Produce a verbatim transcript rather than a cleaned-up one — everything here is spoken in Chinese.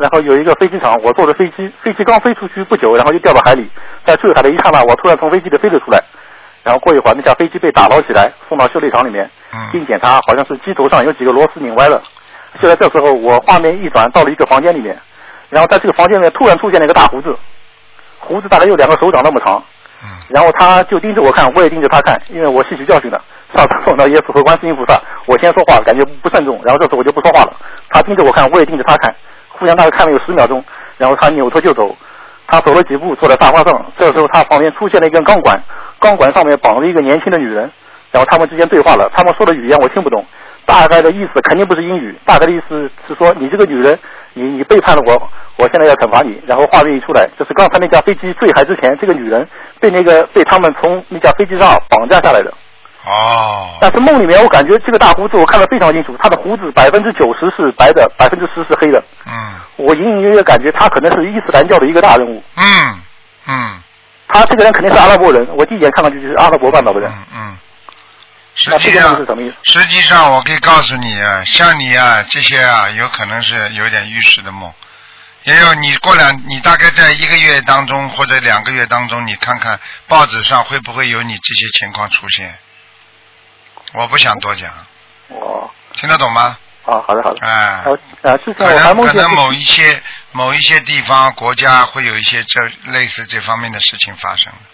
然后有一个飞机场，我坐着飞机，飞机刚飞出去不久，然后就掉到海里，在坠海的一刹那，我突然从飞机里飞了出来，然后过一会儿那架飞机被打捞起来，送到修理厂里面，并检查好像是机头上有几个螺丝拧歪了。就在这时候，我画面一转到了一个房间里面，然后在这个房间里面突然出现了一个大胡子，胡子大概有两个手掌那么长，然后他就盯着我看，我也盯着他看，因为我吸取教训了。上次碰到耶稣和观世音菩萨，我先说话，感觉不慎重，然后这次我就不说话了。他盯着我看，我也盯着他看，互相大概看了有十秒钟，然后他扭头就走。他走了几步，坐在沙发上。这时候他旁边出现了一根钢管，钢管上面绑着一个年轻的女人，然后他们之间对话了。他们说的语言我听不懂，大概的意思肯定不是英语，大概的意思是说你这个女人，你你背叛了我，我现在要惩罚你。然后话面一出来，就是刚才那架飞机坠海之前，这个女人被那个被他们从那架飞机上绑架下来的。 哦。 但是梦里面我感觉这个大胡子我看得非常清楚，他的胡子百分之九十是白的，百分之十是黑的。 嗯。 我隐隐约约感觉他可能是伊斯兰教的一个大人物。 嗯嗯。 他这个人肯定是阿拉伯人，我第一眼看上去就是阿拉伯半岛的人。 嗯嗯。实际上是什么意思？ 实际上我可以告诉你啊，像你啊这些啊，有可能是有点预示的梦。也有你过两，你大概在一个月当中或者两个月当中，你看看报纸上会不会有你这些情况出现。我不想多讲。 哦。 听得懂吗？ 啊，好的好的。 哎。 呃，之前可我还梦见能可能某一些某一些地方国家会有一些这类似这方面的事情发生。